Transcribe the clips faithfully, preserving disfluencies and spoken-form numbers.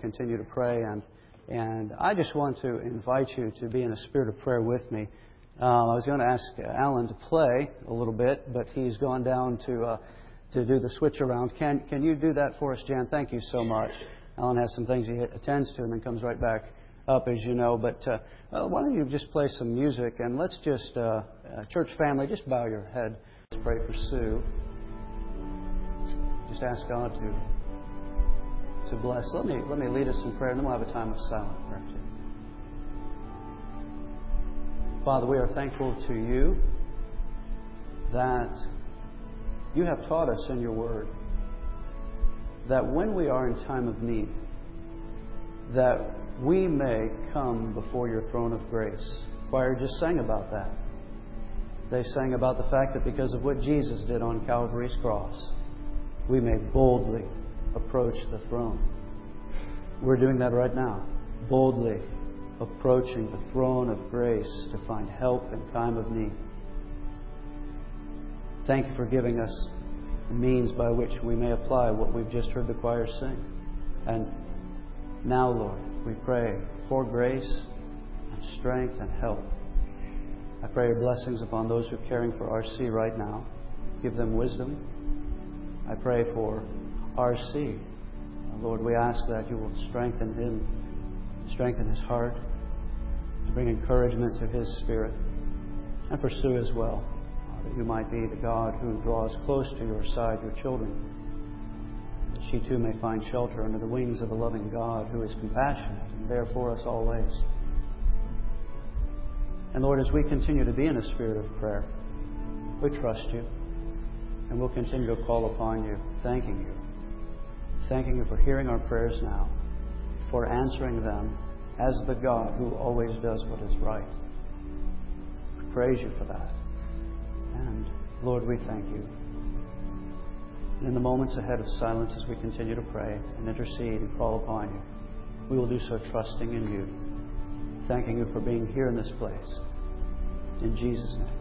continue to pray. And and I just want to invite you to be in a spirit of prayer with me. Uh, I was going to ask Alan to play a little bit, but he's gone down to uh, to do the switch around. Can can you do that for us, Jan? Thank you so much. Alan has some things he attends to and then comes right back up, as you know. But uh, uh, why don't you just play some music, and let's just, uh, uh, church family, just bow your head. Let's pray for Sue. Just ask God to to bless. Let me let me lead us in prayer, and then we'll have a time of silent prayer too. Father, we are thankful to you that you have taught us in your word that when we are in time of need, that we may come before your throne of grace. The choir just sang about that. They sang about the fact that because of what Jesus did on Calvary's cross, we may boldly approach the throne. We're doing that right now, boldly approaching the throne of grace to find help in time of need. Thank you for giving us the means by which we may apply what we've just heard the choir sing. And now, Lord, we pray for grace and strength and help. I pray your blessings upon those who are caring for R C right now. Give them wisdom. I pray for R C. Lord, we ask that you will strengthen him, strengthen his heart, to bring encouragement to his spirit, and pursue as well, that you might be the God who draws close to your side your children, that she too may find shelter under the wings of a loving God who is compassionate and there for us always. And Lord, as we continue to be in a spirit of prayer, we trust you, and we'll continue to call upon you, thanking you. Thanking you for hearing our prayers now, for answering them as the God who always does what is right. We praise you for that. And Lord, we thank you. And in the moments ahead of silence, as we continue to pray and intercede and call upon you, we will do so trusting in you, thanking you for being here in this place. In Jesus' name.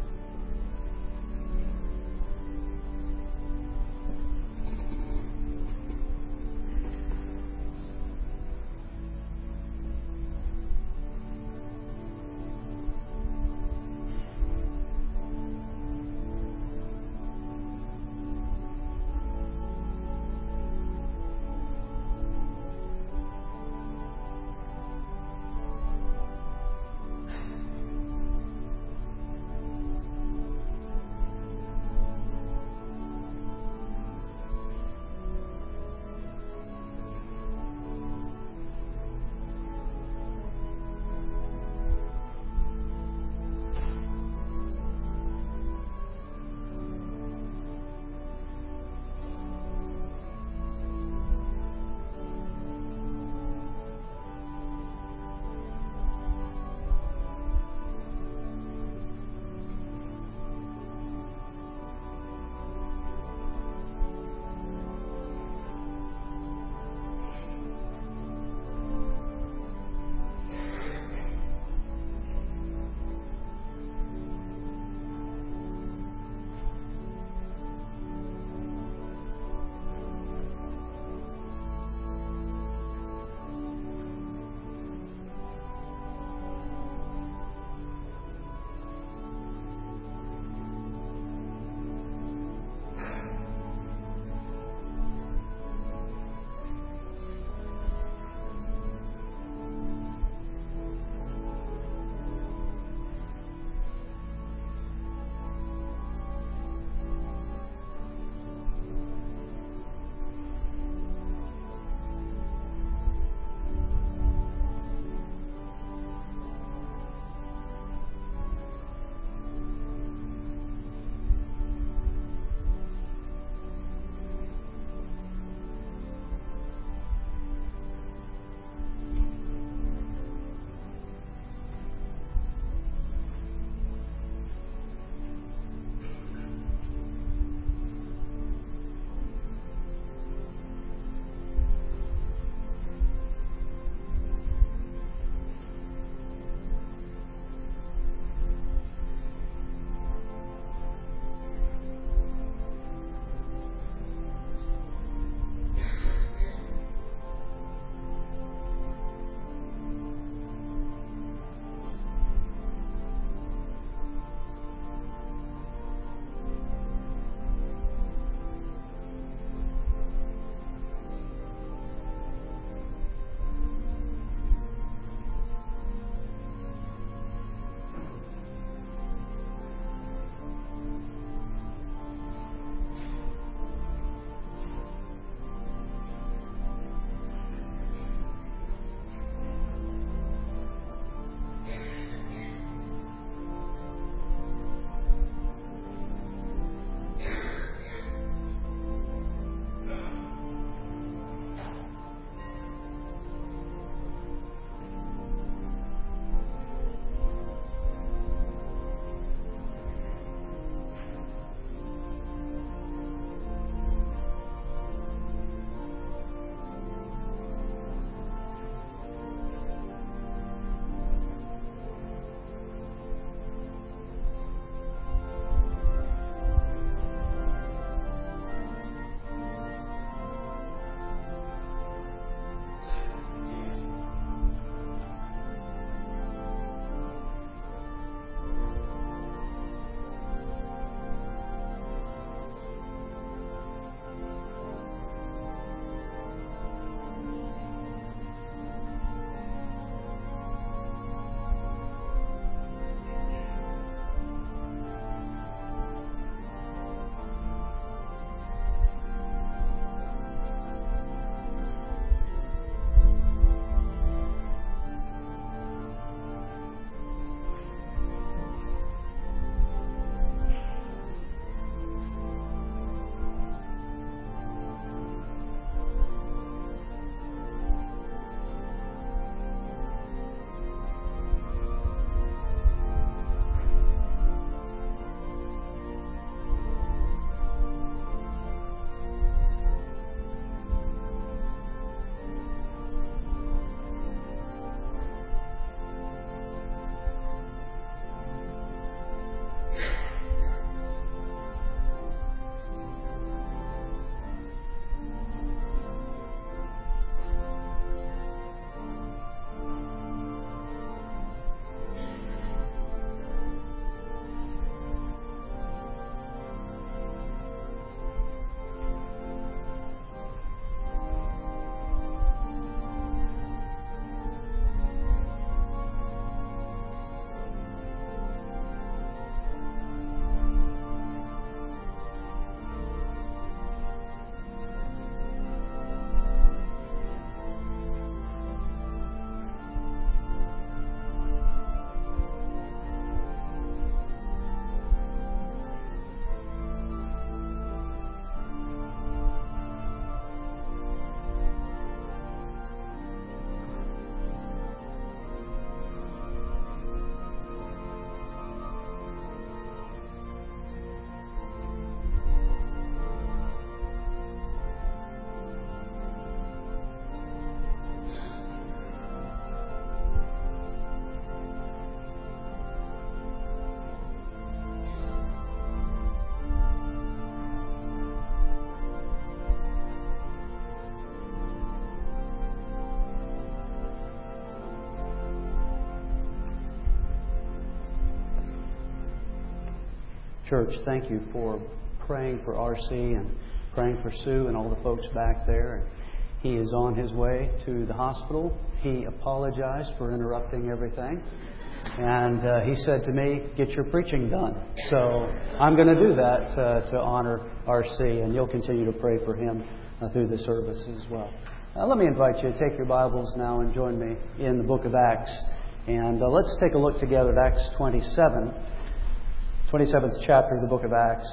church, thank you for praying for R C and praying for Sue and all the folks back there. He is on his way to the hospital. He apologized for interrupting everything. And uh, he said to me, get your preaching done. So I'm going to do that uh, to honor R C, and you'll continue to pray for him uh, through the service as well. Uh, let me invite you to take your Bibles now and join me in the book of Acts. And uh, let's take a look together at Acts twenty-seven, twenty-seventh chapter of the book of Acts.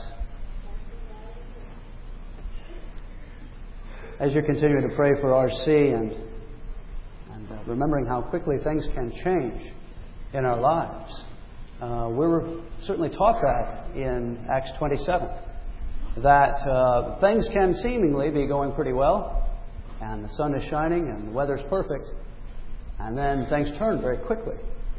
As you're continuing to pray for R C and, and uh, remembering how quickly things can change in our lives, uh, we were certainly taught that in Acts twenty-seven, that uh, things can seemingly be going pretty well, and the sun is shining and the weather's perfect, and then things turn very quickly.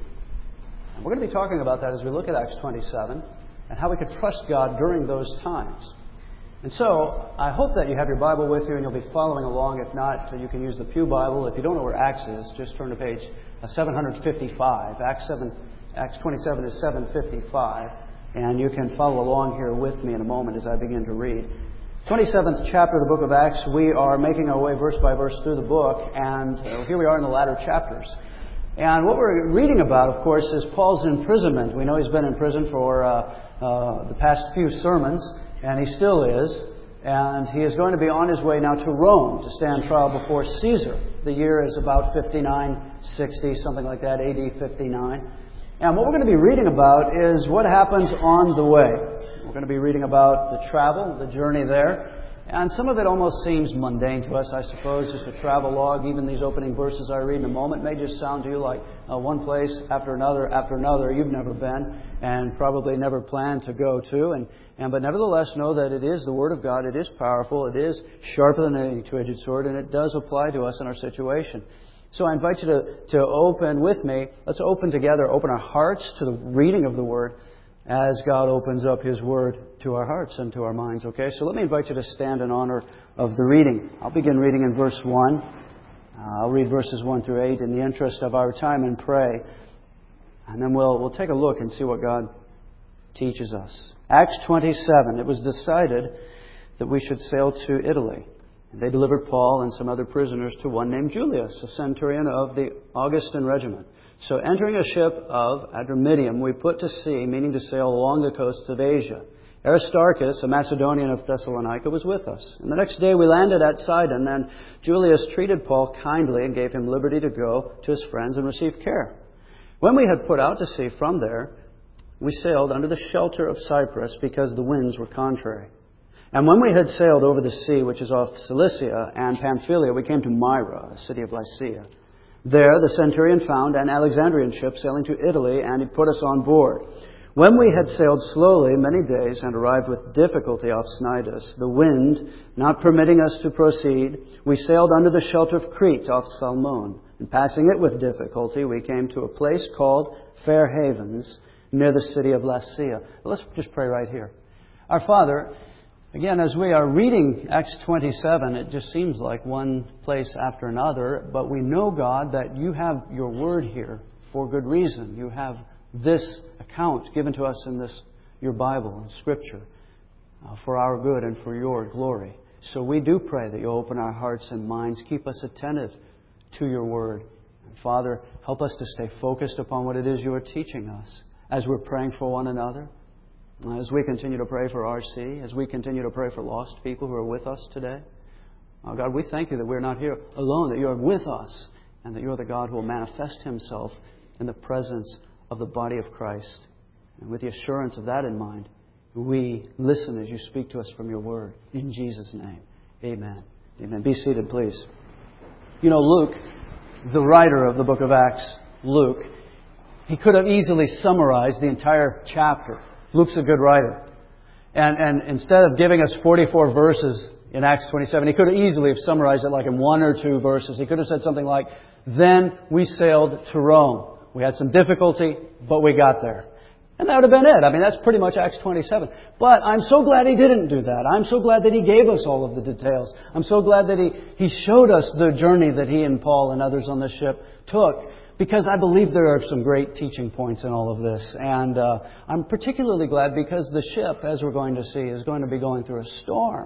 And we're going to be talking about that as we look at Acts twenty-seven and how we could trust God during those times. And so, I hope that you have your Bible with you and you'll be following along. If not, you can use the Pew Bible. If you don't know where Acts is, just turn to page seven fifty-five. Acts seven, Acts twenty-seven is seven fifty-five. And you can follow along here with me in a moment as I begin to read. twenty-seventh chapter of the book of Acts, we are making our way verse by verse through the book. And uh, here we are in the latter chapters. And what we're reading about, of course, is Paul's imprisonment. We know he's been in prison for uh, uh, the past few sermons. And he still is. And he is going to be on his way now to Rome to stand trial before Caesar. The year is about fifty-nine sixty, something like that, A D fifty-nine. And what we're going to be reading about is what happens on the way. We're going to be reading about the travel, the journey there. And some of it almost seems mundane to us, I suppose, just a travel log. Even these opening verses I read in a moment may just sound to you like uh, one place after another after another you've never been and probably never planned to go to. And, and But nevertheless, know that it is the Word of God. It is powerful. It is sharper than any two-edged sword, and it does apply to us in our situation. So I invite you to, to open with me. Let's open together, open our hearts to the reading of the Word as God opens up His Word to our hearts and to our minds. Okay, so let me invite you to stand in honor of the reading. I'll begin reading in verse one. Uh, I'll read verses one through eight in the interest of our time and pray. And then we'll, we'll take a look and see what God teaches us. Acts twenty-seven. It was decided that we should sail to Italy. They delivered Paul and some other prisoners to one named Julius, a centurion of the Augustan regiment. So entering a ship of Adramyttium, we put to sea, meaning to sail along the coasts of Asia. Aristarchus, a Macedonian of Thessalonica, was with us. And the next day we landed at Sidon, and Julius treated Paul kindly and gave him liberty to go to his friends and receive care. When we had put out to sea from there, we sailed under the shelter of Cyprus because the winds were contrary. And when we had sailed over the sea, which is off Cilicia and Pamphylia, we came to Myra, a city of Lycia. There the centurion found an Alexandrian ship sailing to Italy, and he put us on board. When we had sailed slowly many days and arrived with difficulty off Cnidus, the wind not permitting us to proceed, we sailed under the shelter of Crete off Salmone. And passing it with difficulty, we came to a place called Fair Havens, near the city of Lasea. Let's just pray right here. Our Father, again, as we are reading Acts twenty-seven, it just seems like one place after another. But we know, God, that you have your word here for good reason. You have this account given to us in this your Bible and Scripture uh, for our good and for your glory. So we do pray that you'll open our hearts and minds, keep us attentive to your word. And Father, help us to stay focused upon what it is you are teaching us as we're praying for one another. As we continue to pray for R C, as we continue to pray for lost people who are with us today. Oh God, we thank you that we're not here alone, that you're with us, and that you're the God who will manifest Himself in the presence of the body of Christ. And with the assurance of that in mind, we listen as you speak to us from your word. In Jesus' name, amen. Amen. Be seated, please. You know, Luke, the writer of the book of Acts, Luke, he could have easily summarized the entire chapter. Luke's a good writer. And, and instead of giving us forty-four verses in Acts twenty-seven, he could have easily have summarized it like in one or two verses. He could have said something like, then we sailed to Rome. We had some difficulty, but we got there. And that would have been it. I mean, that's pretty much Acts twenty-seven. But I'm so glad He didn't do that. I'm so glad that He gave us all of the details. I'm so glad that He, he showed us the journey that He and Paul and others on the ship took. Because I believe there are some great teaching points in all of this. And uh, I'm particularly glad because the ship, as we're going to see, is going to be going through a storm.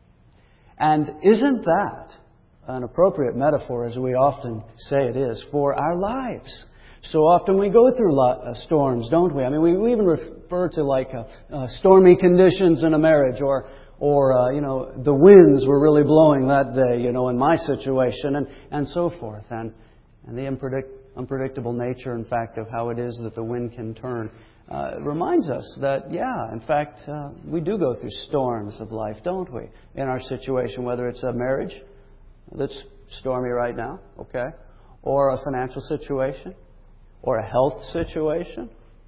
And isn't that an appropriate metaphor, as we often say it is, for our lives? So often we go through uh, storms, don't we? I mean, we, we even refer to like uh, uh, stormy conditions in a marriage, or, or uh, you know, the winds were really blowing that day, you know, in my situation, and, and so forth. And, and the unpredict- unpredictable nature, in fact, of how it is that the wind can turn uh, reminds us that, yeah, in fact, uh, we do go through storms of life, don't we? In our situation, whether it's a marriage that's stormy right now, okay, or a financial situation, or a health situation.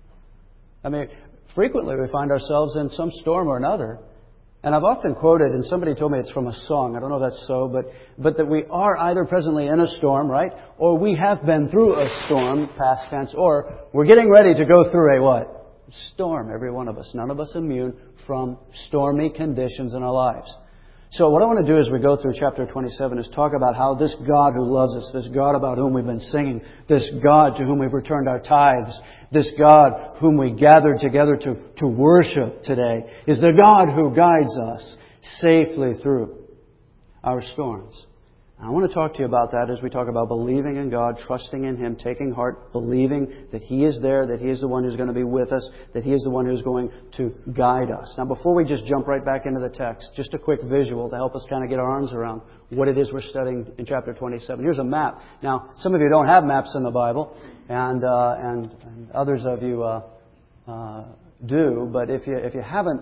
I mean, frequently we find ourselves in some storm or another. And I've often quoted, and somebody told me it's from a song, I don't know if that's so, but, but that we are either presently in a storm, right? Or we have been through a storm, past tense, or we're getting ready to go through a what? Storm, every one of us. None of us immune from stormy conditions in our lives. So what I want to do as we go through chapter twenty-seven is talk about how this God who loves us, this God about whom we've been singing, this God to whom we've returned our tithes, this God whom we gathered together to, to worship today, is the God who guides us safely through our storms. I want to talk to you about that as we talk about believing in God, trusting in Him, taking heart, believing that He is there, that He is the one who's going to be with us, that He is the one who's going to guide us. Now, before we just jump right back into the text, just a quick visual to help us kind of get our arms around what it is we're studying in chapter twenty-seven. Here's a map. Now, some of you don't have maps in the Bible, and uh, and, and others of you uh, uh, do, but if you if you haven't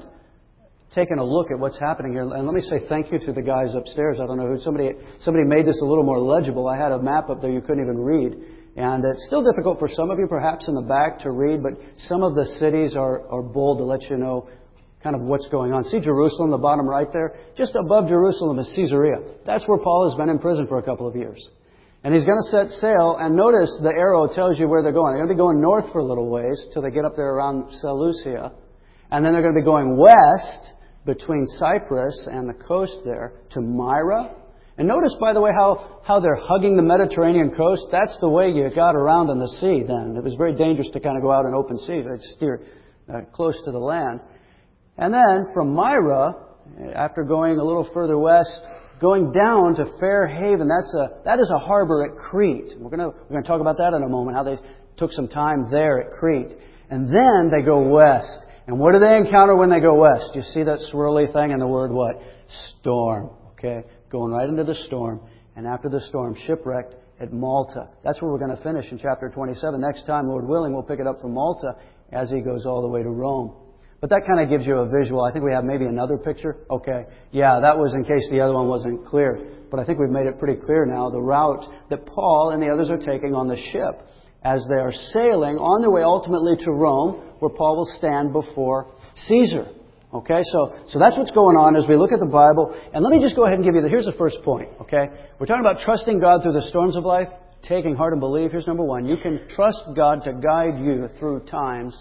taken a look at what's happening here. And let me say thank you to the guys upstairs. I don't know who, somebody somebody made this a little more legible. I had a map up there you couldn't even read. And it's still difficult for some of you, perhaps in the back, to read, but some of the cities are, are bold to let you know kind of what's going on. See Jerusalem, the bottom right there? Just above Jerusalem is Caesarea. That's where Paul has been in prison for a couple of years. And he's going to set sail, and notice the arrow tells you where they're going. They're going to be going north for a little ways till they get up there around Seleucia. And then they're going to be going west between Cyprus and the coast there to Myra. And notice, by the way, how, how they're hugging the Mediterranean coast. That's the way you got around in the sea then. It was very dangerous to kind of go out in open sea. They'd steer uh, close to the land. And then from Myra, after going a little further west, going down to Fair Haven. That's a, that is a harbor at Crete. We're going to, we're going to talk about that in a moment, how they took some time there at Crete. And then they go west. And what do they encounter when they go west? You see that swirly thing in the word what? Storm. Okay? Going right into the storm. And after the storm, shipwrecked at Malta. That's where we're going to finish in chapter twenty-seven. Next time, Lord willing, we'll pick it up from Malta as he goes all the way to Rome. But that kind of gives you a visual. I think we have maybe another picture. Okay. Yeah, that was in case the other one wasn't clear. But I think we've made it pretty clear now, the route that Paul and the others are taking on the ship as they are sailing on their way ultimately to Rome, where Paul will stand before Caesar. Okay, so so that's what's going on as we look at the Bible. And let me just go ahead and give you the, here's the first point. Okay, we're talking about trusting God through the storms of life, taking heart and believe. Here's number one. You can trust God to guide you through times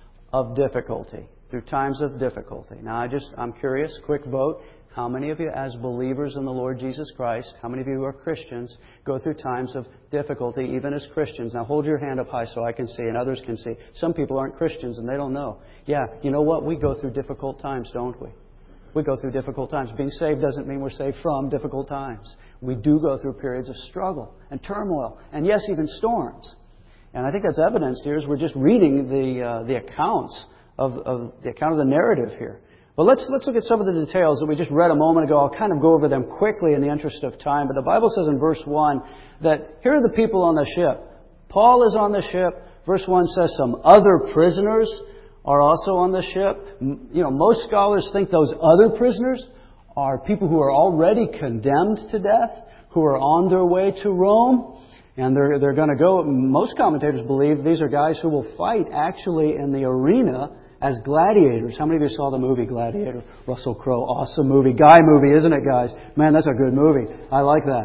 of difficulty. Through times of difficulty. Now, I just, I'm curious, quick vote. How many of you, as believers in the Lord Jesus Christ, how many of you who are Christians, go through times of difficulty, even as Christians? Now, hold your hand up high so I can see and others can see. Some people aren't Christians and they don't know. Yeah, you know what? We go through difficult times, don't we? We go through difficult times. Being saved doesn't mean we're saved from difficult times. We do go through periods of struggle and turmoil and, yes, even storms. And I think that's evidenced here as we're just reading the uh, the accounts of, of the account of the narrative here. But let's let's look at some of the details that we just read a moment ago. I'll kind of go over them quickly in the interest of time. But the Bible says in verse one that here are the people on the ship. Paul is on the ship. Verse one says some other prisoners are also on the ship. You know, most scholars think those other prisoners are people who are already condemned to death, who are on their way to Rome. And they're they're going to go. Most commentators believe these are guys who will fight actually in the arena as gladiators. How many of you saw the movie Gladiator? Russell Crowe. Awesome movie. Guy movie, isn't it, guys? Man, that's a good movie. I like that.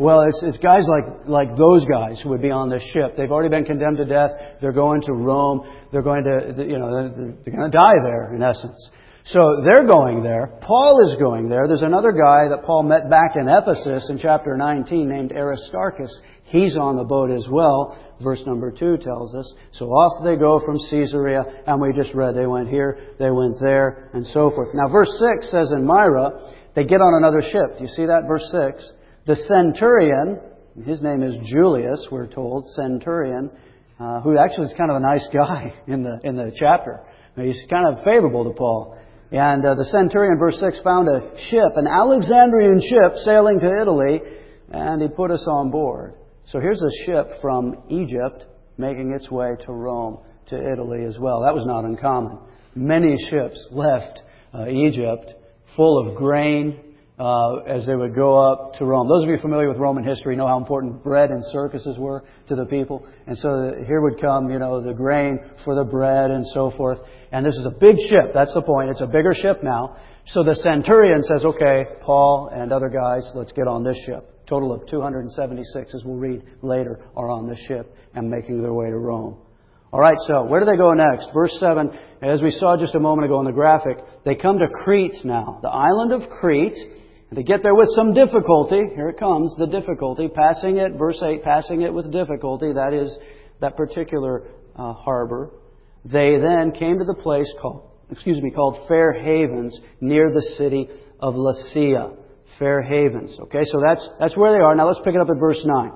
Well, it's, it's guys like, like those guys who would be on this ship. They've already been condemned to death. They're going to Rome. They're going to, you know, they're, they're going to die there, in essence. So they're going there. Paul is going there. There's another guy that Paul met back in Ephesus in chapter nineteen named Aristarchus. He's on the boat as well. Verse number two tells us. So off they go from Caesarea, and we just read they went here, they went there, and so forth. Now verse six says in Myra, they get on another ship. Do you see that? Verse six. The centurion, his name is Julius, we're told, centurion, uh, who actually is kind of a nice guy in the in the chapter. He's kind of favorable to Paul. And uh, the centurion, verse six, found a ship, an Alexandrian ship sailing to Italy, and he put us on board. So here's a ship from Egypt making its way to Rome, to Italy as well. That was not uncommon. Many ships left uh, Egypt full of grain uh, as they would go up to Rome. Those of you familiar with Roman history know how important bread and circuses were to the people. And so here would come, you know, the grain for the bread and so forth. And this is a big ship. That's the point. It's a bigger ship now. So the centurion says, okay, Paul and other guys, let's get on this ship. Total of two hundred seventy-six, as we'll read later, are on this ship and making their way to Rome. All right, so where do they go next? Verse seven, as we saw just a moment ago in the graphic, they come to Crete now, the island of Crete. And they get there with some difficulty. Here it comes, the difficulty. Passing it, verse eight, passing it with difficulty. That is that particular uh, harbor. They then came to the place called, excuse me, called Fair Havens, near the city of Lasea. Fair Havens. Okay, so that's that's where they are. Now let's pick it up at verse nine.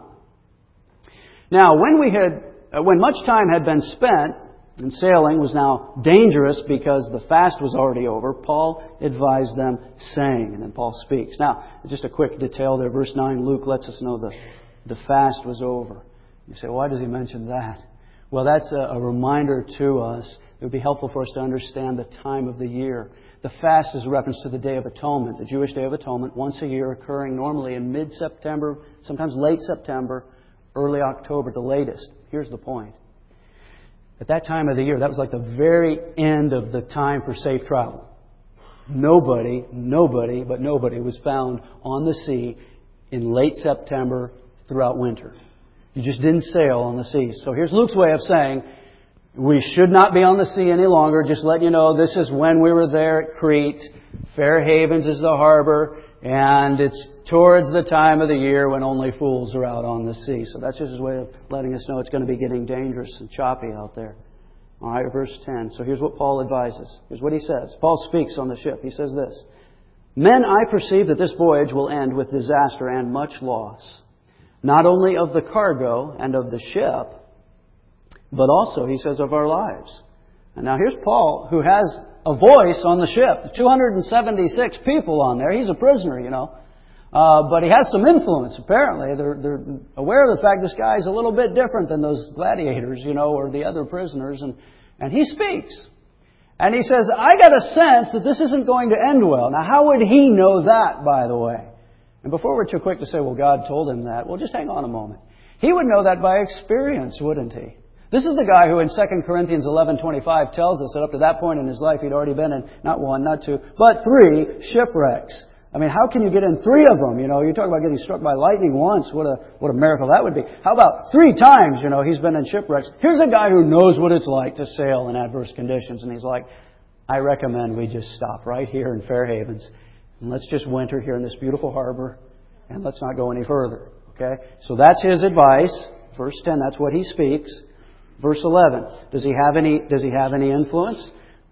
Now, when we had, uh, when much time had been spent, and sailing was now dangerous because the fast was already over, Paul advised them, saying, and then Paul speaks. Now, just a quick detail there, verse nine, Luke lets us know the the fast was over. You say, why does he mention that? Well, that's a, a reminder to us. It would be helpful for us to understand the time of the year. The fast is a reference to the Day of Atonement, the Jewish Day of Atonement, once a year, occurring normally in mid-September, sometimes late September, early October, the latest. Here's the point. At that time of the year, that was like the very end of the time for safe travel. Nobody, nobody, but nobody was found on the sea in late September throughout winter. You just didn't sail on the seas. So here's Luke's way of saying, we should not be on the sea any longer. Just let you know, this is when we were there at Crete. Fair Havens is the harbor. And it's towards the time of the year when only fools are out on the sea. So that's just his way of letting us know it's going to be getting dangerous and choppy out there. All right, verse ten. So here's what Paul advises. Here's what he says. Paul speaks on the ship. He says this. Men, I perceive that this voyage will end with disaster and much loss, not only of the cargo and of the ship, but also, he says, of our lives. And now here's Paul, who has a voice on the ship. two hundred seventy-six people on there. He's a prisoner, you know. Uh, but he has some influence, apparently. They're, they're aware of the fact this guy's a little bit different than those gladiators, you know, or the other prisoners. And, and he speaks. And he says, I got a sense that this isn't going to end well. Now, how would he know that, by the way? And before we're too quick to say, well, God told him that, well, just hang on a moment. He would know that by experience, wouldn't he? This is the guy who in Second Corinthians eleven twenty-five tells us that up to that point in his life he'd already been in not one, not two, but three shipwrecks. I mean, how can you get in three of them? You know, you talk about getting struck by lightning once. What a what a miracle that would be. How about three times, you know, he's been in shipwrecks. Here's a guy who knows what it's like to sail in adverse conditions. And he's like, I recommend we just stop right here in Fair Havens. And let's just winter here in this beautiful harbor. And let's not go any further. Okay? So that's his advice. Verse ten, that's what he speaks. Verse eleven, does he have any, does he have any influence?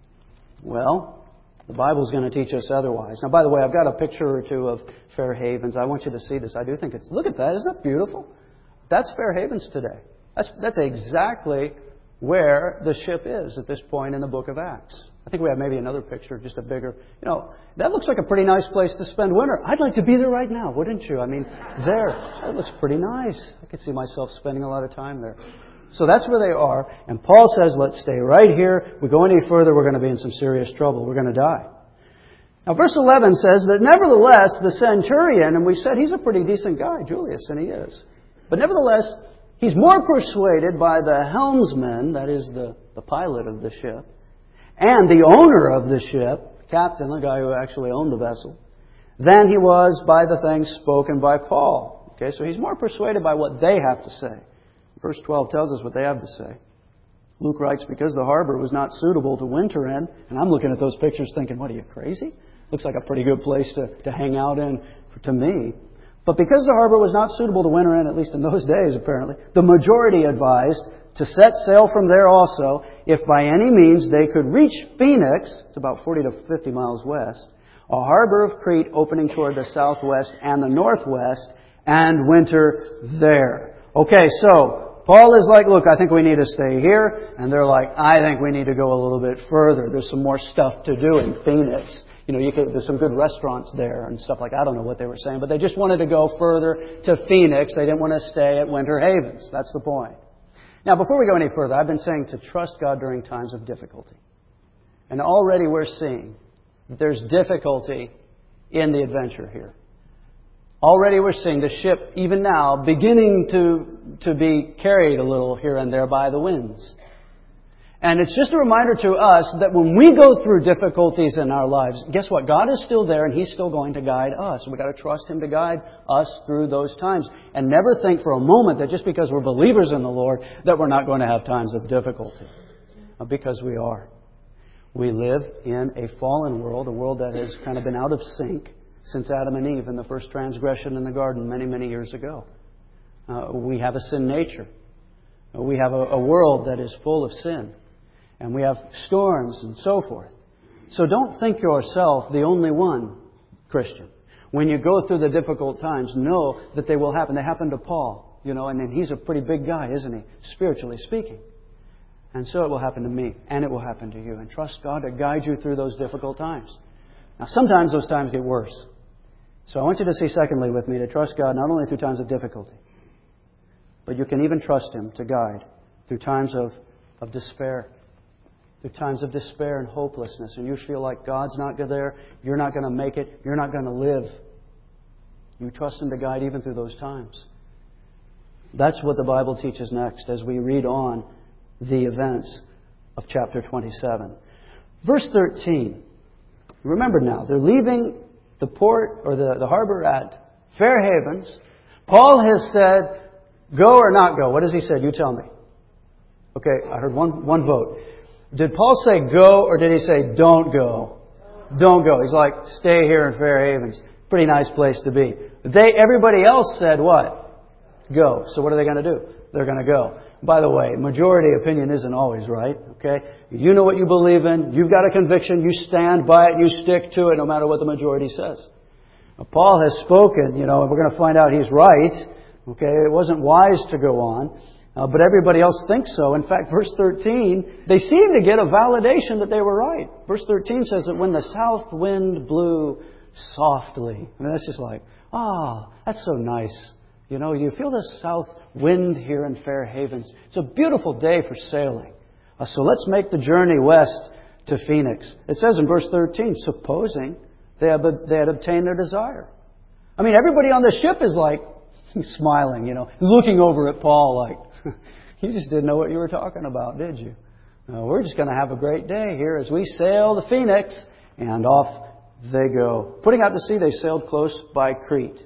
Well, the Bible's going to teach us otherwise. Now, by the way, I've got a picture or two of Fair Havens. I want you to see this. I do think it's, look at that. Isn't that beautiful? That's Fair Havens today. That's, that's exactly where the ship is at this point in the book of Acts. I think we have maybe another picture, just a bigger, you know, that looks like a pretty nice place to spend winter. I'd like to be there right now, wouldn't you? I mean, there. That looks pretty nice. I could see myself spending a lot of time there. So that's where they are. And Paul says, let's stay right here. If we go any further, we're going to be in some serious trouble. We're going to die. Now, verse eleven says that nevertheless, the centurion, and we said he's a pretty decent guy, Julius, and he is. But nevertheless, he's more persuaded by the helmsman, that is the, the pilot of the ship, and the owner of the ship, captain, the guy who actually owned the vessel, than he was by the things spoken by Paul. Okay, so he's more persuaded by what they have to say. Verse twelve tells us what they have to say. Luke writes, because the harbor was not suitable to winter in, and I'm looking at those pictures thinking, what are you, crazy? Looks like a pretty good place to, to hang out in to me. But because the harbor was not suitable to winter in, at least in those days apparently, the majority advised to set sail from there also, if by any means they could reach Phoenix, it's about forty to fifty miles west, a harbor of Crete opening toward the southwest and the northwest, and winter there. Okay, so Paul is like, look, I think we need to stay here. And they're like, I think we need to go a little bit further. There's some more stuff to do in Phoenix. You know, you could, there's some good restaurants there and stuff like that. I don't know what they were saying, but they just wanted to go further to Phoenix. They didn't want to stay at Winter Havens. That's the point. Now, before we go any further, I've been saying to trust God during times of difficulty. And already we're seeing that there's difficulty in the adventure here. Already we're seeing the ship, even now, beginning to, to be carried a little here and there by the winds. And it's just a reminder to us that when we go through difficulties in our lives, guess what? God is still there and He's still going to guide us. We've got to trust Him to guide us through those times. And never think for a moment that just because we're believers in the Lord that we're not going to have times of difficulty. Because we are. We live in a fallen world, a world that has kind of been out of sync since Adam and Eve in the first transgression in the garden many, many years ago. Uh, we have a sin nature. We have a, a world that is full of sin. And we have storms and so forth. So don't think yourself the only one, Christian. When you go through the difficult times, know that they will happen. They happened to Paul, you know, and then he's a pretty big guy, isn't he? Spiritually speaking. And so it will happen to me, and it will happen to you. And trust God to guide you through those difficult times. Now, sometimes those times get worse. So I want you to see, secondly, with me, to trust God not only through times of difficulty, but you can even trust Him to guide through times of, of despair, through times of despair and hopelessness, and you feel like God's not there, you're not going to make it, you're not going to live. You trust Him to guide even through those times. That's what the Bible teaches next as we read on the events of chapter twenty-seven. Verse thirteen. Remember now, they're leaving the port or the, the harbor at Fair Havens. Paul has said, go or not go. What has he said? You tell me. Okay, I heard one, one vote. Did Paul say go or did he say don't go? Don't go. He's like, stay here in Fair Havens. Pretty nice place to be. They, everybody else said what? Go. So what are they going to do? They're going to go. By the way, majority opinion isn't always right. Okay? You know what you believe in. You've got a conviction. You stand by it. You stick to it no matter what the majority says. Now, Paul has spoken, you know, and we're going to find out he's right. Okay? It wasn't wise to go on. Uh, but everybody else thinks so. In fact, verse thirteen, they seem to get a validation that they were right. Verse thirteen says that when the south wind blew softly. I mean, that's just like, ah, oh, that's so nice. You know, you feel the south wind here in Fair Havens. It's a beautiful day for sailing. Uh, so let's make the journey west to Phoenix. It says in verse thirteen, supposing they had, they had obtained their desire. I mean, everybody on the ship is like smiling, you know, looking over at Paul like, you just didn't know what you were talking about, did you? Uh, we're just going to have a great day here as we sail to Phoenix. And off they go. Putting out to sea, they sailed close by Crete.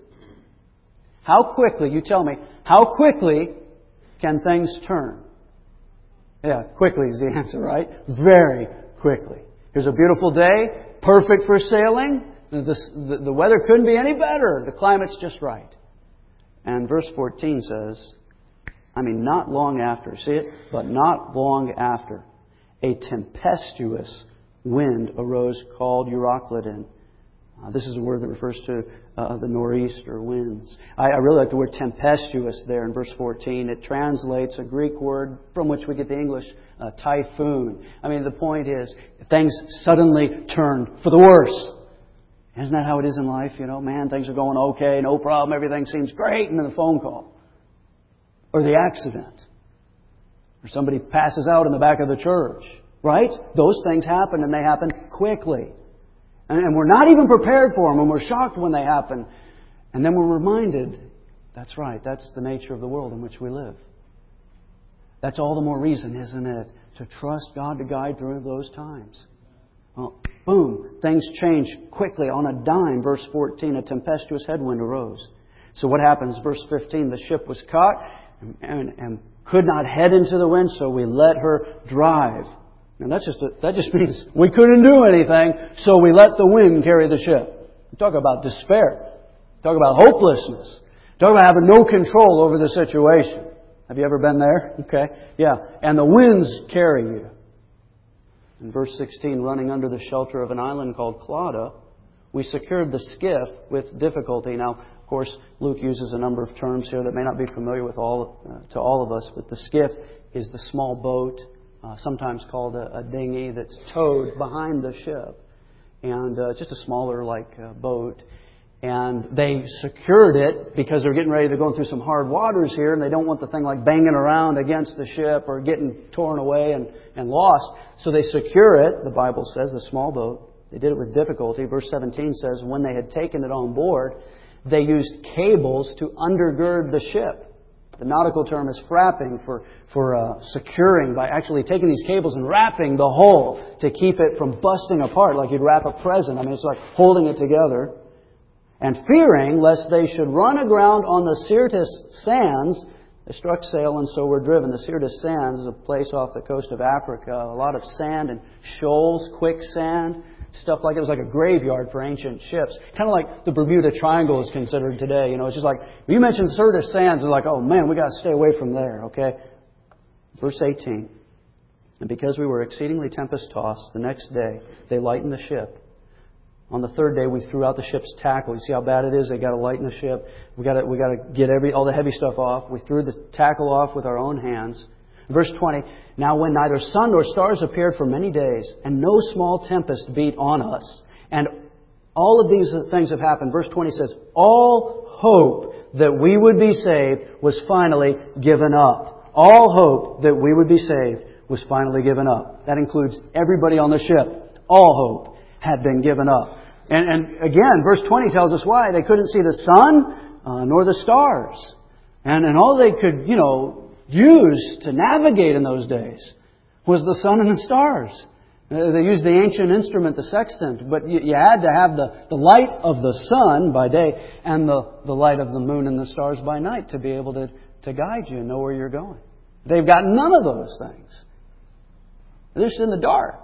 How quickly, you tell me, how quickly can things turn? Yeah, quickly is the answer, right? Very quickly. Here's a beautiful day, perfect for sailing. The, the, the weather couldn't be any better. The climate's just right. And verse fourteen says, I mean, not long after, see it? But not long after, a tempestuous wind arose called Euroclydon. Uh, this is a word that refers to uh, the nor'easter winds. I, I really like the word tempestuous there in verse fourteen. It translates a Greek word from which we get the English uh, typhoon. I mean, the point is, things suddenly turned for the worse. Isn't that how it is in life? You know, man, things are going okay, no problem, everything seems great, and then the phone call. Or the accident. Or somebody passes out in the back of the church. Right? Those things happen, and they happen quickly. And we're not even prepared for them, and we're shocked when they happen. And then we're reminded, that's right, that's the nature of the world in which we live. That's all the more reason, isn't it, to trust God to guide through those times. Well, boom, things change quickly on a dime. Verse fourteen, a tempestuous headwind arose. So what happens? Verse fifteen, the ship was caught and, and, and could not head into the wind, so we let her drive. And that's just a, that just means we couldn't do anything, so we let the wind carry the ship. Talk about despair. Talk about hopelessness. Talk about having no control over the situation. Have you ever been there? Okay. Yeah. And the winds carry you. In verse sixteen, running under the shelter of an island called Clauda, we secured the skiff with difficulty. Now, of course, Luke uses a number of terms here that may not be familiar with all uh, to all of us, but the skiff is the small boat, uh, sometimes called a, a dinghy, that's towed behind the ship, and uh, just a smaller like uh, boat. And they secured it because they're getting ready. They're going through some hard waters here, and they don't want the thing like banging around against the ship or getting torn away and, and lost. So they secure it, the Bible says, the small boat. They did it with difficulty. Verse seventeen says, when they had taken it on board, they used cables to undergird the ship. The nautical term is frapping for, for uh, securing, by actually taking these cables and wrapping the hull to keep it from busting apart like you'd wrap a present. I mean, it's like holding it together. And fearing lest they should run aground on the Syrtis sands, they struck sail and so were driven. The Syrtis sands is a place off the coast of Africa. A lot of sand and shoals, quicksand, stuff like it. It was like a graveyard for ancient ships. Kind of like the Bermuda Triangle is considered today. You know, it's just like, when you mention Syrtis sands, they're like, oh man, we got to stay away from there, okay? Verse eighteen. And because we were exceedingly tempest-tossed, the next day they lightened the ship. On the third day, we threw out the ship's tackle. You see how bad it is? They got to lighten the ship. We got to we got to get every all the heavy stuff off. We threw the tackle off with our own hands. Verse twenty. Now, when neither sun nor stars appeared for many days, and no small tempest beat on us, and all of these things have happened. Verse twenty says, all hope that we would be saved was finally given up. All hope that we would be saved was finally given up. That includes everybody on the ship. All hope had been given up. And, and again, verse twenty tells us why. They couldn't see the sun uh, nor the stars. And, and all they could, you know, use to navigate in those days was the sun and the stars. Uh, they used the ancient instrument, the sextant, but you, you had to have the, the light of the sun by day and the, the light of the moon and the stars by night to be able to, to guide you and know where you're going. They've got none of those things. They're just in the dark.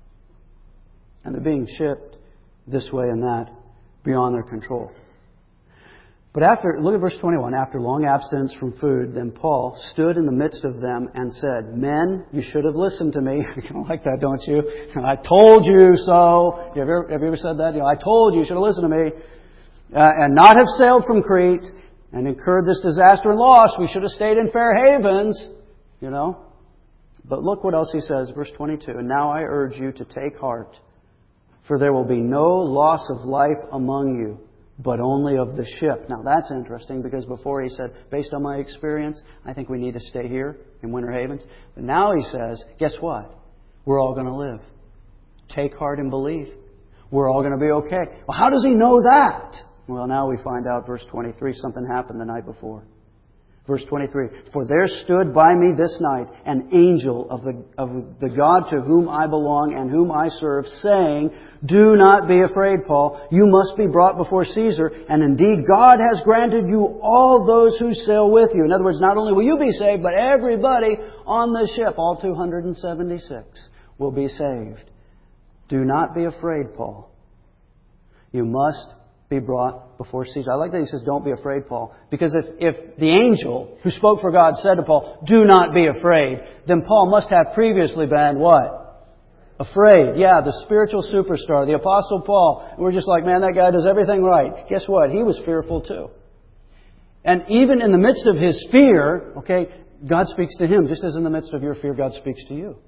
And they're being shipped this way and that beyond their control. But after, look at verse twenty-one. After long abstinence from food, then Paul stood in the midst of them and said, men, you should have listened to me. You don't like that, don't you? I told you so. Have you ever, have you ever said that? You know, I told you, you should have listened to me. Uh, and not have sailed from Crete and incurred this disaster and loss. We should have stayed in fair havens. You know. But look what else he says, verse twenty-two. And now I urge you to take heart, for there will be no loss of life among you, but only of the ship. Now that's interesting, because before he said, based on my experience, I think we need to stay here in Winter Havens. But now he says, guess what? We're all going to live. Take heart and believe. We're all going to be okay. Well, how does he know that? Well, now we find out, verse twenty-three, something happened the night before. Verse twenty-three, for there stood by me this night an angel of the, of the God to whom I belong and whom I serve, saying, do not be afraid, Paul. You must be brought before Caesar, and indeed God has granted you all those who sail with you. In other words, not only will you be saved, but everybody on the ship, all two hundred seventy-six, will be saved. Do not be afraid, Paul. You must be brought before Caesar. I like that he says, don't be afraid, Paul. Because if, if the angel who spoke for God said to Paul, do not be afraid, then Paul must have previously been what? Afraid. Yeah, the spiritual superstar, the Apostle Paul. We're just like, man, that guy does everything right. Guess what? He was fearful too. And even in the midst of his fear, okay, God speaks to him. Just as in the midst of your fear, God speaks to you.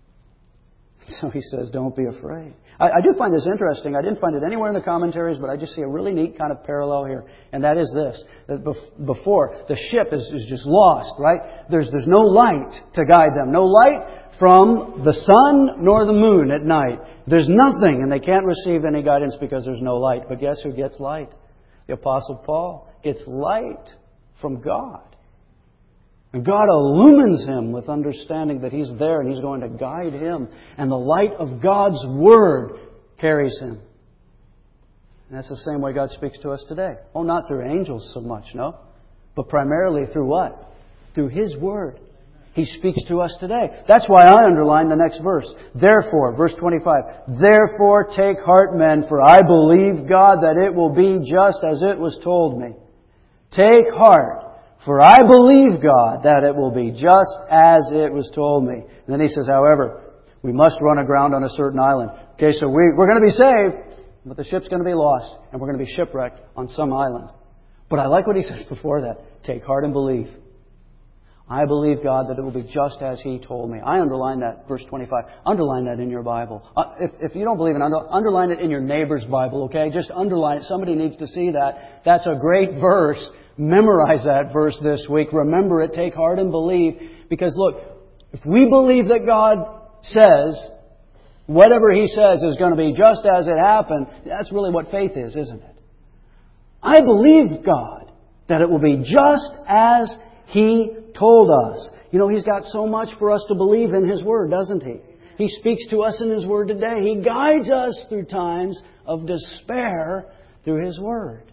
So he says, don't be afraid. I, I do find this interesting. I didn't find it anywhere in the commentaries, but I just see a really neat kind of parallel here. And that is this. That bef- before, the ship is, is just lost, right? There's, there's no light to guide them. No light from the sun nor the moon at night. There's nothing, and they can't receive any guidance because there's no light. But guess who gets light? The Apostle Paul gets light from God. And God illumines him with understanding that He's there and He's going to guide him. And the light of God's Word carries him. And that's the same way God speaks to us today. Oh, not through angels so much, no. But primarily through what? Through His Word. He speaks to us today. That's why I underline the next verse. Therefore, verse twenty-five, therefore take heart, men, for I believe God that it will be just as it was told me. Take heart, for I believe God that it will be just as it was told me. And then he says, however, we must run aground on a certain island. Okay, so we, we're going to be saved, but the ship's going to be lost, and we're going to be shipwrecked on some island. But I like what he says before that. Take heart and believe. I believe, God, that it will be just as He told me. I underline that, verse twenty-five. Underline that in your Bible. Uh, if, if you don't believe it, under, underline it in your neighbor's Bible, okay? Just underline it. Somebody needs to see that. That's a great verse. Memorize that verse this week. Remember it. Take heart and believe. Because look, if we believe that God says, whatever He says is going to be just as it happened, that's really what faith is, isn't it? I believe God that it will be just as He told us. You know, He's got so much for us to believe in His Word, doesn't He? He speaks to us in His Word today. He guides us through times of despair through His Word.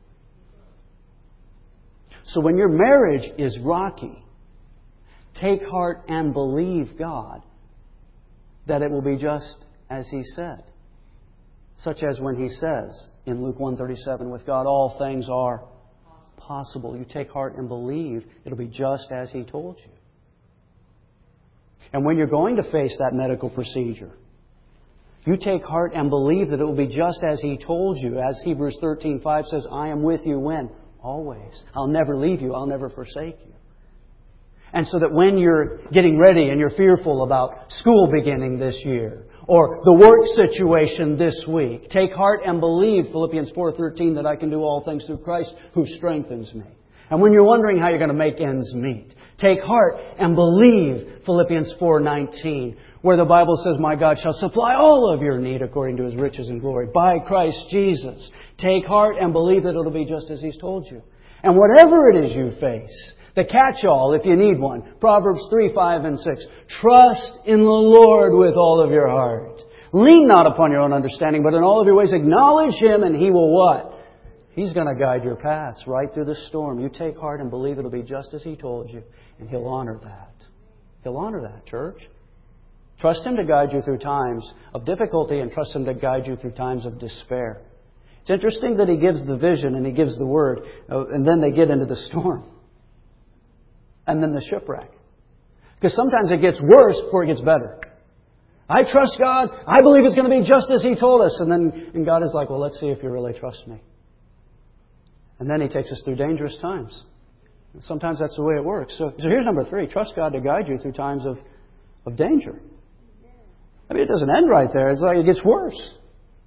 So when your marriage is rocky, take heart and believe God that it will be just as He said. Such as when He says in Luke one thirty-seven, with God all things are possible. You take heart and believe it'll be just as He told you. And when you're going to face that medical procedure, you take heart and believe that it will be just as He told you. As Hebrews thirteen five says, I am with you when? Always. I'll never leave you. I'll never forsake you. And so that when you're getting ready and you're fearful about school beginning this year or the work situation this week, take heart and believe, Philippians four thirteen, that I can do all things through Christ who strengthens me. And when you're wondering how you're going to make ends meet, take heart and believe, Philippians four nineteen, where the Bible says, my God shall supply all of your need according to His riches and glory by Christ Jesus. Take heart and believe that it'll be just as He's told you. And whatever it is you face, the catch-all, if you need one, Proverbs three, five, and six. Trust in the Lord with all of your heart. Lean not upon your own understanding, but in all of your ways acknowledge Him, and He will what? He's going to guide your paths right through the storm. You take heart and believe it'll be just as He told you, and He'll honor that. He'll honor that, church. Trust Him to guide you through times of difficulty, and trust Him to guide you through times of despair. It's interesting that He gives the vision and He gives the word, and then they get into the storm. And then the shipwreck. Because sometimes it gets worse before it gets better. I trust God. I believe it's going to be just as He told us. And then and God is like, well, let's see if you really trust me. And then He takes us through dangerous times. And sometimes that's the way it works. So, so here's number three. Trust God to guide you through times of, of danger. I mean, it doesn't end right there. It's like it gets worse.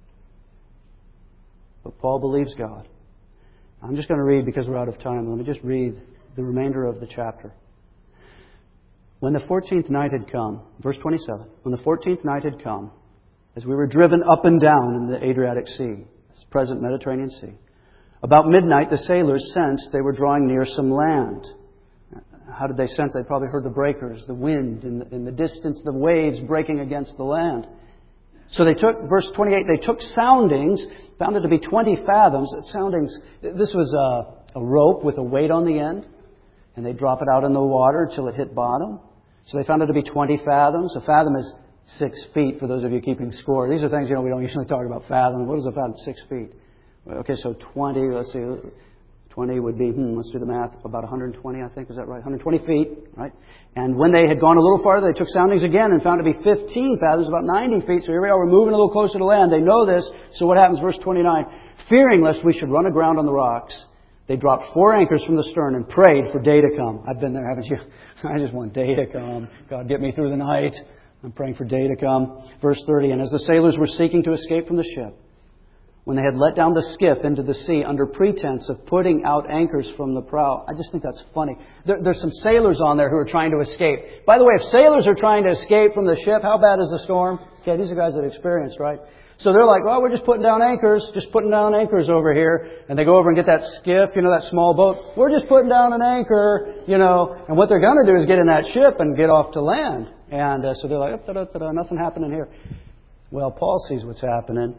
But Paul believes God. I'm just going to read because we're out of time. Let me just read the remainder of the chapter. When the fourteenth night had come, verse twenty-seven, when the fourteenth night had come, as we were driven up and down in the Adriatic Sea, this present Mediterranean Sea, about midnight the sailors sensed they were drawing near some land. How did they sense? They probably heard the breakers, the wind, in the, in the distance, the waves breaking against the land. So they took, verse twenty-eight, they took soundings, found it to be twenty fathoms. Soundings, this was a, a rope with a weight on the end. And they drop it out in the water until it hit bottom. So they found it to be twenty fathoms. A fathom is six feet for those of you keeping score. These are things, you know, we don't usually talk about fathom. What is a fathom? Six feet. Okay, so twenty, let's see, twenty would be, hmm, let's do the math, about one hundred twenty, I think, is that right? one hundred twenty feet, right? And when they had gone a little farther, they took soundings again and found it to be fifteen fathoms, about ninety feet. So here we are, we're moving a little closer to land. They know this. So what happens? Verse twenty-nine, fearing lest we should run aground on the rocks, they dropped four anchors from the stern and prayed for day to come. I've been there, haven't you? I just want day to come. God, get me through the night. I'm praying for day to come. Verse thirty, and as the sailors were seeking to escape from the ship, when they had let down the skiff into the sea under pretense of putting out anchors from the prow. I just think that's funny. There, there's some sailors on there who are trying to escape. By the way, if sailors are trying to escape from the ship, how bad is the storm? Okay, these are guys that experienced, right? So they're like, well, we're just putting down anchors, just putting down anchors over here. And they go over and get that skiff, you know, that small boat. We're just putting down an anchor, you know. And what they're going to do is get in that ship and get off to land. And uh, so they're like, oh, da-da-da-da, nothing happening here. Well, Paul sees what's happening.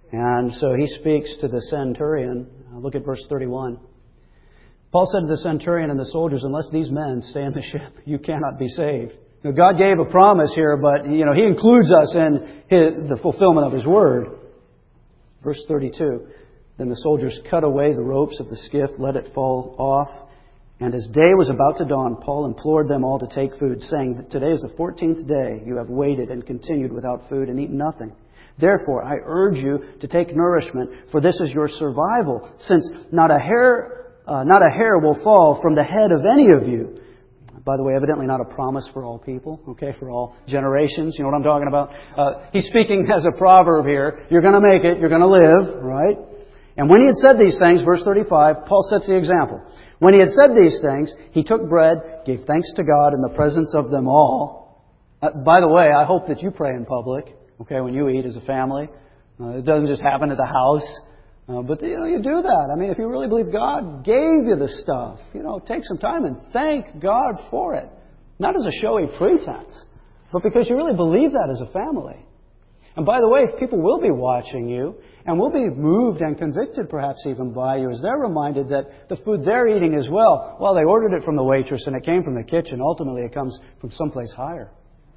And so he speaks to the centurion. Look at verse thirty-one. Paul said to the centurion and the soldiers, unless these men stay in the ship, you cannot be saved. Now, God gave a promise here, but you know He includes us in his, the fulfillment of His word. Verse thirty-two. Then the soldiers cut away the ropes of the skiff, let it fall off. And as day was about to dawn, Paul implored them all to take food, saying, today is the fourteenth day you have waited and continued without food and eaten nothing. Therefore, I urge you to take nourishment, for this is your survival, since not a hair, uh, not a hair will fall from the head of any of you. By the way, evidently not a promise for all people, okay, for all generations. You know what I'm talking about? Uh, he's speaking as a proverb here. You're going to make it. You're going to live, right? And when he had said these things, verse thirty-five, Paul sets the example. When he had said these things, he took bread, gave thanks to God in the presence of them all. Uh, by the way, I hope that you pray in public, okay, when you eat as a family. Uh, it doesn't just happen at the house. Uh, but, you know, you do that. I mean, if you really believe God gave you the stuff, you know, take some time and thank God for it. Not as a showy pretense, but because you really believe that as a family. And by the way, people will be watching you and will be moved and convicted perhaps even by you as they're reminded that the food they're eating as well, well, they ordered it from the waitress and it came from the kitchen. Ultimately, it comes from someplace higher.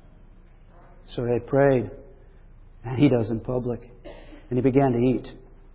So they prayed, and he does in public. And he began to eat.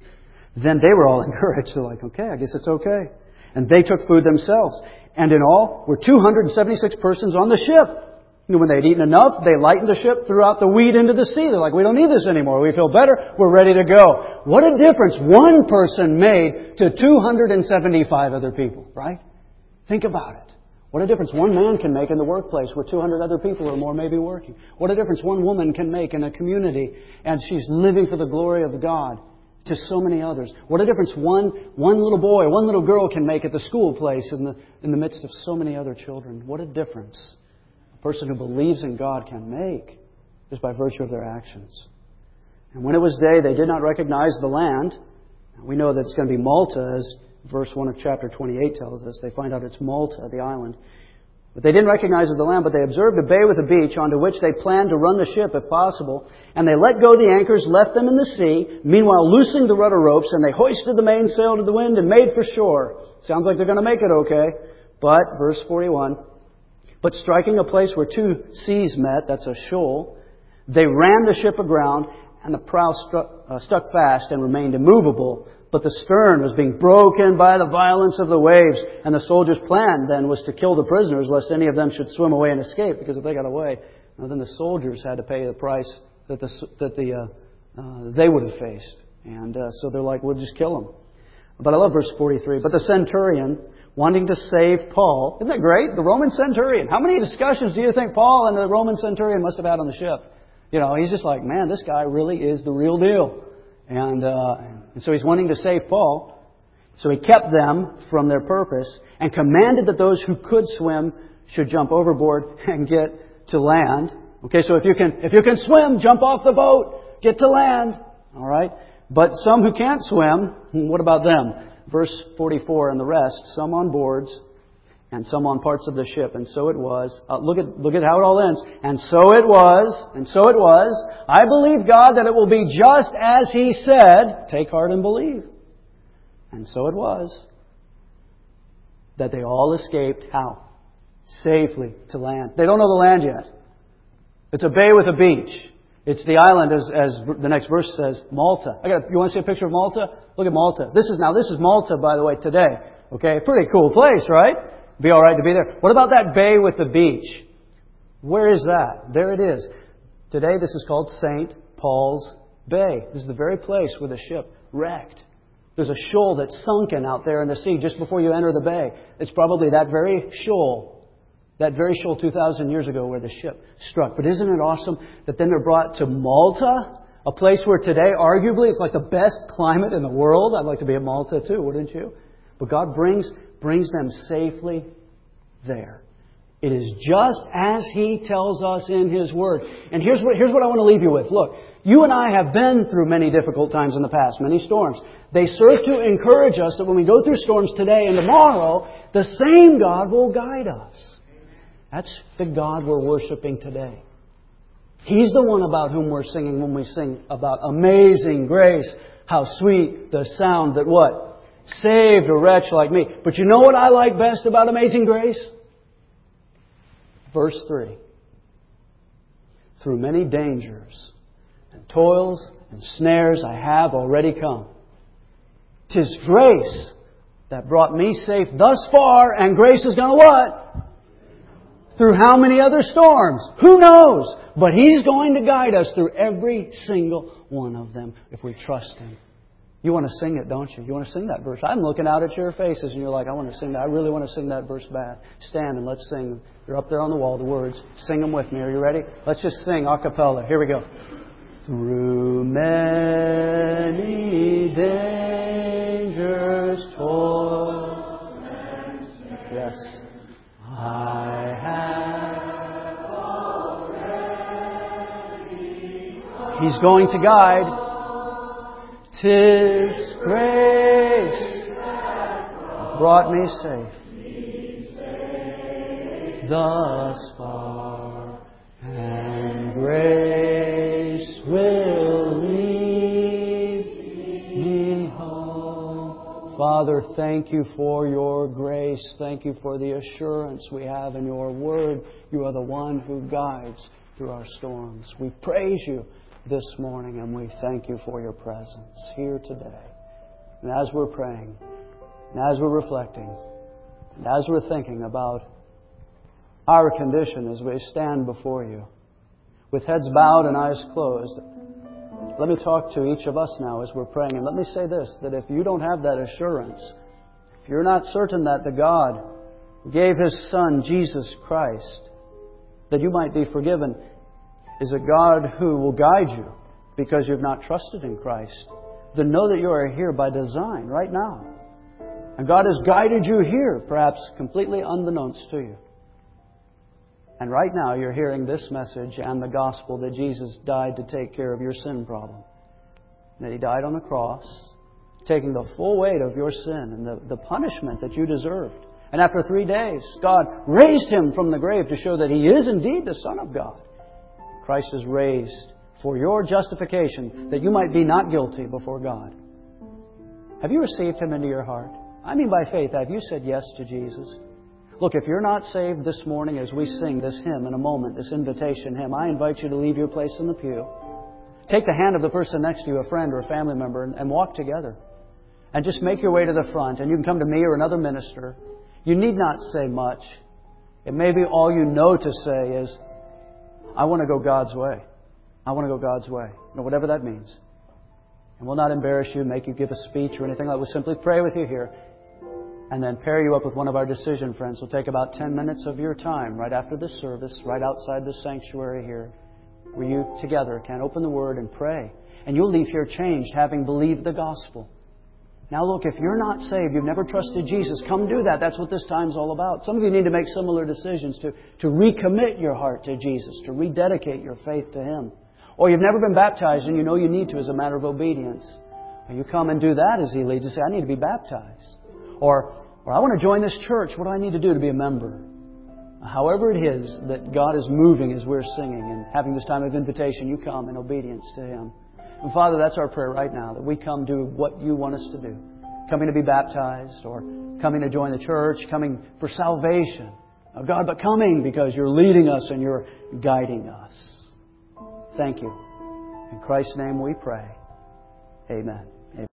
Then they were all encouraged. They're like, okay, I guess it's okay. And they took food themselves. And in all, were two hundred seventy-six persons on the ship. And when they'd eaten enough, they lightened the ship, threw out the wheat into the sea. They're like, we don't need this anymore. We feel better. We're ready to go. What a difference one person made to two hundred seventy-five other people, right? Think about it. What a difference one man can make in the workplace where two hundred other people or more may be working. What a difference one woman can make in a community and she's living for the glory of God to so many others. What a difference one one little boy, one little girl can make at the school place in the in the midst of so many other children. What a difference a person who believes in God can make just by virtue of their actions. And when it was day, they did not recognize the land. We know that it's going to be Malta, as verse one of chapter twenty-eight tells us. They find out it's Malta, the island. But they didn't recognize the land, but they observed a bay with a beach onto which they planned to run the ship if possible. And they let go the anchors, left them in the sea, meanwhile loosing the rudder ropes, and they hoisted the mainsail to the wind and made for shore. Sounds like they're going to make it okay. But, verse forty-one, but striking a place where two seas met, that's a shoal, they ran the ship aground, and the prow struck, uh, stuck fast and remained immovable. But the stern was being broken by the violence of the waves. And the soldiers' plan then was to kill the prisoners, lest any of them should swim away and escape. Because if they got away, well, then the soldiers had to pay the price that the that the uh, uh, they would have faced. And uh, so they're like, we'll just kill them. But I love verse forty-three. But the centurion, wanting to save Paul, isn't that great? The Roman centurion. How many discussions do you think Paul and the Roman centurion must have had on the ship? You know, he's just like, man, this guy really is the real deal. And, uh, and so he's wanting to save Paul. So he kept them from their purpose and commanded that those who could swim should jump overboard and get to land. Okay, so if you can, if you can swim, jump off the boat, get to land. All right. But some who can't swim, what about them? Verse forty-four and the rest, some on boards and some on parts of the ship. And so it was. Uh, look at look at how it all ends. And so it was. And so it was. I believe God that it will be just as He said. Take heart and believe. And so it was. That they all escaped. How? Safely to land. They don't know the land yet. It's a bay with a beach. It's the island, as, as the next verse says, Malta. I got. You want to see a picture of Malta? Look at Malta. This is now. This is Malta, by the way, today. Okay, pretty cool place, right? Be all right to be there. What about that bay with the beach? Where is that? There it is. Today this is called Saint Paul's Bay. This is the very place where the ship wrecked. There's a shoal that's sunken out there in the sea just before you enter the bay. It's probably that very shoal, that very shoal two thousand years ago where the ship struck. But isn't it awesome that then they're brought to Malta, a place where today arguably it's like the best climate in the world. I'd like to be at Malta too, wouldn't you? But God brings brings them safely there. It is just as He tells us in His Word. And here's what, here's what I want to leave you with. Look, you and I have been through many difficult times in the past, many storms. They serve to encourage us that when we go through storms today and tomorrow, the same God will guide us. That's the God we're worshiping today. He's the one about whom we're singing when we sing about amazing grace. How sweet the sound that what? Saved a wretch like me. But you know what I like best about Amazing Grace? Verse three. Through many dangers and toils and snares I have already come. 'Tis grace that brought me safe thus far, and grace is going to what? Through how many other storms? Who knows? But He's going to guide us through every single one of them if we trust Him. You want to sing it, don't you? You want to sing that verse. I'm looking out at your faces and you're like, I want to sing that. I really want to sing that verse bad. Stand and let's sing. They're up there on the wall, the words. Sing them with me. Are you ready? Let's just sing a cappella. Here we go. Through many dangers, toils, and snares, yes, I have already come. He's going to guide. 'Tis grace brought me safe thus far, and grace will lead me home. Father, thank You for Your grace. Thank You for the assurance we have in Your Word. You are the one who guides through our storms. We praise You this morning, and we thank You for Your presence here today. And as we're praying, and as we're reflecting, and as we're thinking about our condition as we stand before You, with heads bowed and eyes closed, let me talk to each of us now as we're praying. And let me say this, that if you don't have that assurance, if you're not certain that the God who gave His Son, Jesus Christ, that you might be forgiven, is a God who will guide you because you've not trusted in Christ, then know that you are here by design right now. And God has guided you here, perhaps completely unbeknownst to you. And right now you're hearing this message and the gospel that Jesus died to take care of your sin problem. That He died on the cross, taking the full weight of your sin and the, the punishment that you deserved. And after three days, God raised Him from the grave to show that He is indeed the Son of God. Christ is raised for your justification, that you might be not guilty before God. Have you received Him into your heart? I mean by faith, have you said yes to Jesus? Look, if you're not saved this morning as we sing this hymn in a moment, this invitation hymn, I invite you to leave your place in the pew. Take the hand of the person next to you, a friend or a family member, and, and walk together. And just make your way to the front. And you can come to me or another minister. You need not say much. It may be all you know to say is, I want to go God's way. I want to go God's way. You know, whatever that means. And we'll not embarrass you, make you give a speech or anything like that. We'll simply pray with you here and then pair you up with one of our decision friends. We'll take about ten minutes of your time right after this service, right outside the sanctuary here, where you together can open the Word and pray. And you'll leave here changed, having believed the gospel. Now look, if you're not saved, you've never trusted Jesus, come do that. That's what this time's all about. Some of you need to make similar decisions to, to recommit your heart to Jesus, to rededicate your faith to Him. Or you've never been baptized and you know you need to as a matter of obedience. And you come and do that as He leads and say, I need to be baptized. Or, or I want to join this church. What do I need to do to be a member? However it is that God is moving as we're singing and having this time of invitation, you come in obedience to Him. And Father, that's our prayer right now, that we come do what You want us to do. Coming to be baptized or coming to join the church, coming for salvation. Oh God, but coming because You're leading us and You're guiding us. Thank You. In Christ's name we pray. Amen.